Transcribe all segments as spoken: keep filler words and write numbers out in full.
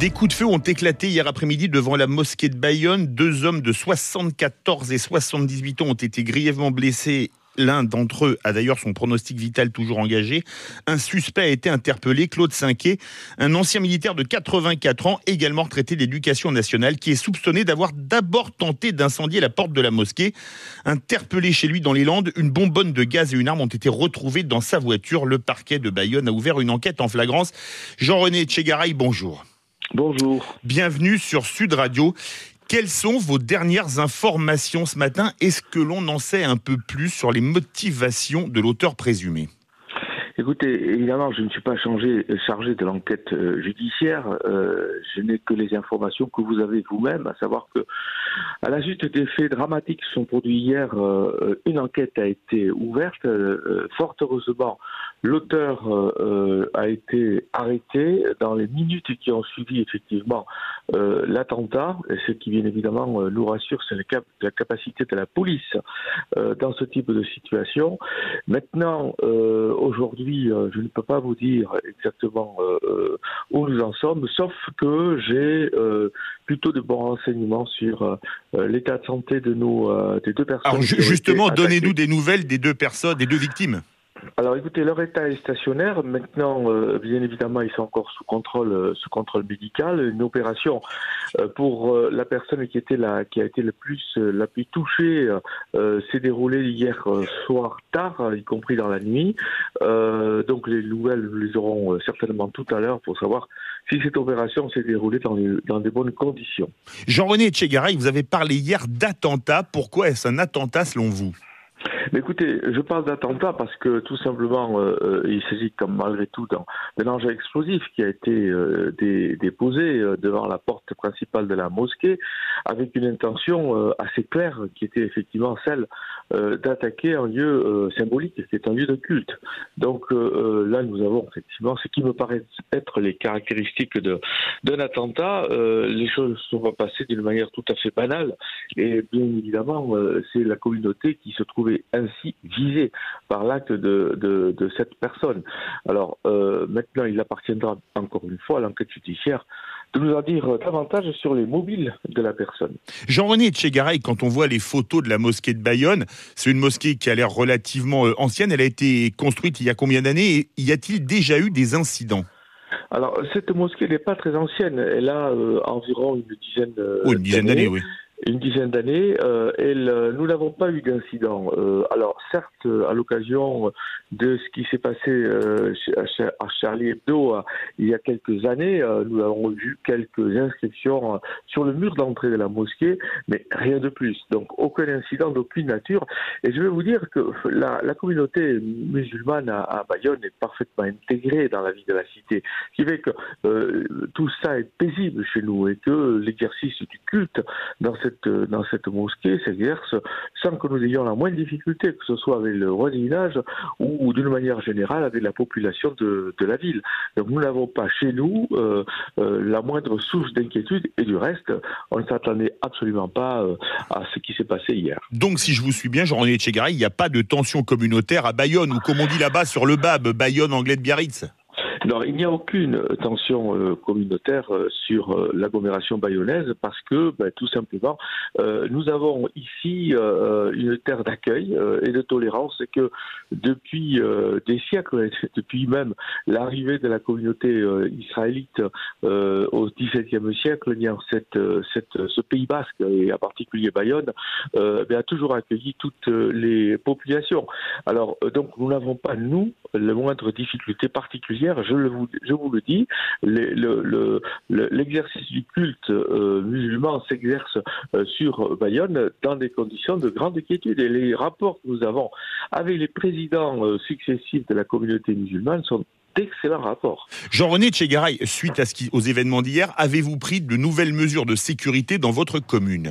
Des coups de feu ont éclaté hier après-midi devant la mosquée de Bayonne. Deux hommes de soixante-quatorze et soixante-dix-huit ans ont été grièvement blessés. L'un d'entre eux a d'ailleurs son pronostic vital toujours engagé. Un suspect a été interpellé, Claude Cinquet, un ancien militaire de quatre-vingt-quatre ans, également retraité de l'Éducation nationale, qui est soupçonné d'avoir d'abord tenté d'incendier la porte de la mosquée. Interpellé chez lui dans les Landes, une bonbonne de gaz et une arme ont été retrouvées dans sa voiture. Le parquet de Bayonne a ouvert une enquête en flagrance. Jean-René Etchegaray, bonjour. Bonjour. Bienvenue sur Sud Radio. Quelles sont vos dernières informations ce matin ? Est-ce que l'on en sait un peu plus sur les motivations de l'auteur présumé ? Écoutez, évidemment, je ne suis pas chargé, chargé de l'enquête euh, judiciaire. Euh, je n'ai que les informations que vous avez vous-même, à savoir que, à la suite des faits dramatiques qui sont produits hier, euh, une enquête a été ouverte. Euh, fort heureusement, l'auteur euh, a été arrêté dans les minutes qui ont suivi effectivement euh, l'attentat. Et ce qui, bien évidemment, euh, nous rassure, c'est la, cap- la capacité de la police euh, dans ce type de situation. Maintenant, euh, aujourd'hui, je ne peux pas vous dire exactement euh, où nous en sommes, sauf que j'ai euh, plutôt de bons renseignements sur euh, l'état de santé de nos euh, des deux personnes. Alors justement, donnez-nous des nouvelles des deux personnes, des deux victimes. Alors écoutez, leur état est stationnaire. Maintenant, euh, bien évidemment, ils sont encore sous contrôle, euh, sous contrôle médical. Une opération euh, pour euh, la personne qui était la, qui a été le plus, euh, la plus touchée, euh, s'est déroulée hier euh, soir tard, y compris dans la nuit. Euh, donc les nouvelles, nous les aurons euh, certainement tout à l'heure pour savoir si cette opération s'est déroulée dans, les, dans des bonnes conditions. Jean-René Etchegaray, vous avez parlé hier d'attentat. Pourquoi est-ce un attentat selon vous ? Mais écoutez, je parle d'attentat parce que tout simplement, euh, il s'agit comme malgré tout d'un, d'un engin explosif qui a été euh, dé, déposé euh, devant la porte principale de la mosquée avec une intention euh, assez claire qui était effectivement celle euh, d'attaquer un lieu euh, symbolique, qui est un lieu de culte. Donc euh, là, nous avons effectivement ce qui me paraît être les caractéristiques de, d'un attentat. Euh, les choses se sont passées d'une manière tout à fait banale et bien évidemment, euh, c'est la communauté qui se trouvait ainsi visé par l'acte de, de, de cette personne. Alors euh, maintenant, il appartiendra encore une fois à l'enquête judiciaire de nous en dire davantage sur les mobiles de la personne. Jean-René Etchegaray, quand on voit les photos de la mosquée de Bayonne, c'est une mosquée qui a l'air relativement ancienne. Elle a été construite il y a combien d'années et y a-t-il déjà eu des incidents ? Alors, cette mosquée n'est pas très ancienne. Elle a euh, environ une dizaine, euh, oh, une dizaine d'années. d'années, oui. Une dizaine d'années, euh, et le, nous n'avons pas eu d'incident. Euh, alors certes, à l'occasion de ce qui s'est passé euh, chez, à Charlie Hebdo euh, il y a quelques années, euh, nous avons vu quelques inscriptions euh, sur le mur d'entrée de la mosquée, mais rien de plus. Donc aucun incident d'aucune nature. Et je vais vous dire que la, la communauté musulmane à, à Bayonne est parfaitement intégrée dans la vie de la cité, ce qui fait que euh, tout ça est paisible chez nous et que l'exercice du culte dans cette dans cette mosquée s'exerce sans que nous ayons la moindre difficulté, que ce soit avec le voisinage ou d'une manière générale avec la population de, de la ville. Donc nous n'avons pas chez nous euh, euh, la moindre source d'inquiétude et du reste, on ne s'attendait absolument pas euh, à ce qui s'est passé hier. Donc si je vous suis bien, Jean-René Etchegaray, il n'y a pas de tension communautaire à Bayonne ou comme on dit là-bas sur le B A B, Bayonne anglais de Biarritz ? Non, il n'y a aucune tension euh, communautaire euh, sur euh, l'agglomération bayonnaise parce que, ben, tout simplement, euh, nous avons ici euh, une terre d'accueil euh, et de tolérance et que depuis euh, des siècles, depuis même l'arrivée de la communauté euh, israélite euh, au dix-septième siècle, eh cette, cette, ce Pays basque et en particulier Bayonne euh, ben, a toujours accueilli toutes les populations. Alors, euh, donc, nous n'avons pas, nous, la moindre difficulté particulière. Je, le, je vous le dis, le, le, le, l'exercice du culte euh, musulman s'exerce euh, sur Bayonne dans des conditions de grande quiétude. Et les rapports que nous avons avec les présidents euh, successifs de la communauté musulmane sont d'excellents rapports. Jean-René Etchegaray, suite à ce qui, aux événements d'hier, avez-vous pris de nouvelles mesures de sécurité dans votre commune ?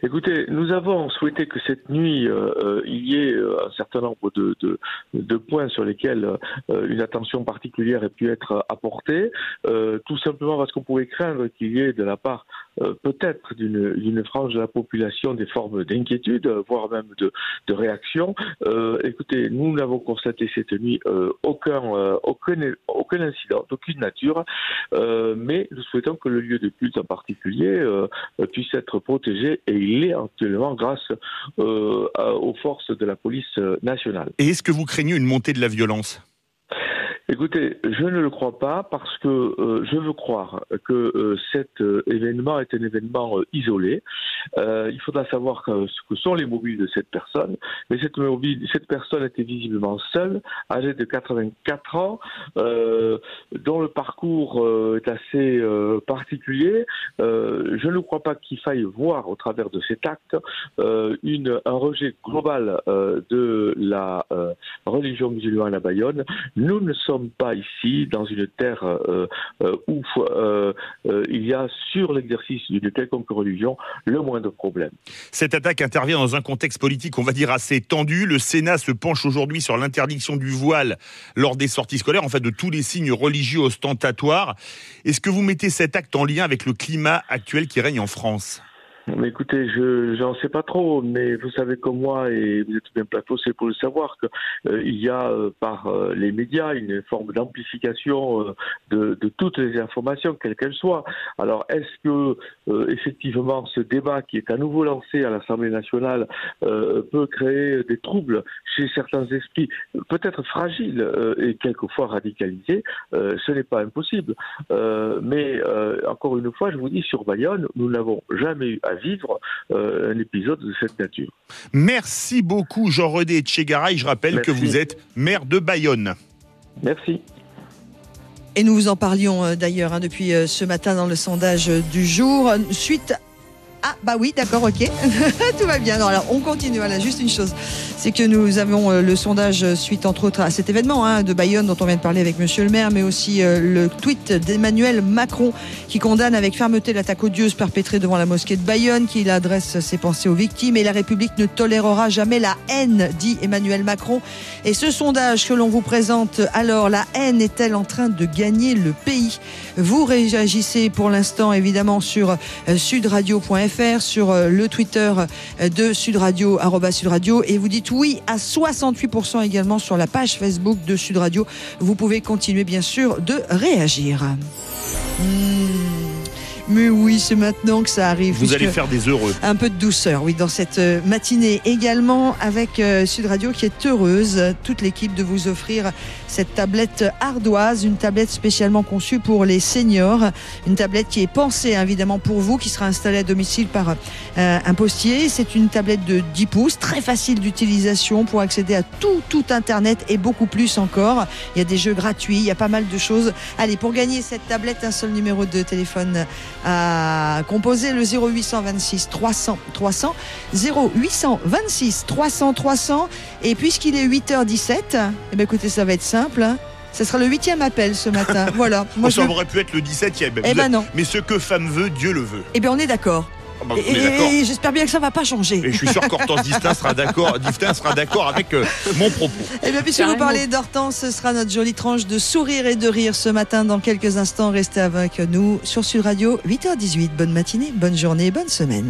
Écoutez, nous avons souhaité que cette nuit, euh, il y ait euh, un certain nombre de, de, de points sur lesquels euh, une attention particulière ait pu être apportée, euh, tout simplement parce qu'on pouvait craindre qu'il y ait de la part euh, peut-être d'une, d'une frange de la population des formes d'inquiétude, voire même de, de réaction. Euh, écoutez, nous n'avons constaté cette nuit euh, aucun, euh, aucun, aucun incident, d'aucune nature, euh, mais nous souhaitons que le lieu de culte en particulier euh, puisse être protégé, et il l'est actuellement grâce euh, aux forces de la police nationale. Et est-ce que vous craignez une montée de la violence ? Écoutez, je ne le crois pas parce que euh, je veux croire que euh, cet euh, événement est un événement euh, isolé. Euh, il faudra savoir que, ce que sont les mobiles de cette personne, mais cette, mobile, cette personne était visiblement seule, âgée de quatre-vingt-quatre ans, euh, dont le parcours euh, est assez euh, particulier. Euh, je ne crois pas qu'il faille voir au travers de cet acte euh, une, un rejet global euh, de la euh, religion musulmane à Bayonne. Nous ne sommes pas ici dans une terre euh, euh, où euh, euh, il y a sur l'exercice d'une quelconque religion le moindre problème. Cette attaque intervient dans un contexte politique, on va dire, assez tendu. Le Sénat se penche aujourd'hui sur l'interdiction du voile lors des sorties scolaires, en fait de tous les signes religieux ostentatoires. Est-ce que vous mettez cet acte en lien avec le climat actuel qui règne en France ? Mais écoutez, je j'en sais pas trop, mais vous savez comme moi, et vous êtes bien plateau, c'est pour le savoir, que euh, il y a euh, par euh, les médias une forme d'amplification euh, de, de toutes les informations, quelles qu'elles soient. Alors, est-ce que euh, effectivement ce débat qui est à nouveau lancé à l'Assemblée nationale euh, peut créer des troubles chez certains esprits, peut-être fragiles euh, et quelquefois radicalisés? euh, Ce n'est pas impossible. Euh, mais euh, encore une fois, je vous dis, sur Bayonne, nous n'avons jamais eu à vivre euh, un épisode de cette nature. Merci beaucoup Jean-René Etchegaray. Je rappelle Merci. que vous êtes maire de Bayonne. Merci. Et nous vous en parlions euh, d'ailleurs hein, depuis euh, ce matin dans le sondage euh, du jour. Suite Ah bah oui, d'accord, ok. Tout va bien. Non, alors on continue. Voilà, juste une chose, c'est que nous avons euh, le sondage suite entre autres à cet événement hein, de Bayonne dont on vient de parler avec Monsieur le maire, mais aussi euh, le tweet d'Emmanuel Macron qui condamne avec fermeté l'attaque odieuse perpétrée devant la mosquée de Bayonne, qui adresse ses pensées aux victimes. Et la République ne tolérera jamais la haine, dit Emmanuel Macron. Et ce sondage que l'on vous présente, alors la haine est-elle en train de gagner le pays? Vous réagissez pour l'instant évidemment sur euh, sudradio point f r, sur euh, le Twitter de Sud Radio, arobase Sud Radio, et vous dites oui à soixante-huit pour cent également sur la page Facebook de Sud Radio. Vous pouvez continuer bien sûr de réagir. Mmh. Mais oui, c'est maintenant que ça arrive. Vous allez faire des heureux. Un peu de douceur, oui, dans cette matinée. Également avec euh, Sud Radio qui est heureuse, toute l'équipe, de vous offrir cette tablette ardoise, une tablette spécialement conçue pour les seniors. Une tablette qui est pensée évidemment pour vous, qui sera installée à domicile par euh, un postier. C'est une tablette de dix pouces, très facile d'utilisation pour accéder à tout, tout Internet et beaucoup plus encore. Il y a des jeux gratuits, il y a pas mal de choses. Allez, pour gagner cette tablette, un seul numéro de téléphone à composer, le zéro huit cent vingt-six trois cents trois cents, zéro huit cent vingt-six trois cents trois cents. Et puisqu'il est huit heures dix-sept, eh bien écoutez, ça va être simple, hein. Ça sera le huitième appel ce matin. Voilà. Moi, ça je... aurait pu être le dix-septième. Eh ben non. Mais ce que femme veut, Dieu le veut. Eh bien on est d'accord. Ah bah, et, et, et j'espère bien que ça ne va pas changer. Et je suis sûr qu'Hortense Distin sera d'accord, Distin sera d'accord avec euh, mon propos. Et bien, puisque vous parlez d'Hortense, ce sera notre jolie tranche de sourire et de rire ce matin. Dans quelques instants, restez avec nous sur Sud Radio, huit heures dix-huit. Bonne matinée, bonne journée, bonne semaine.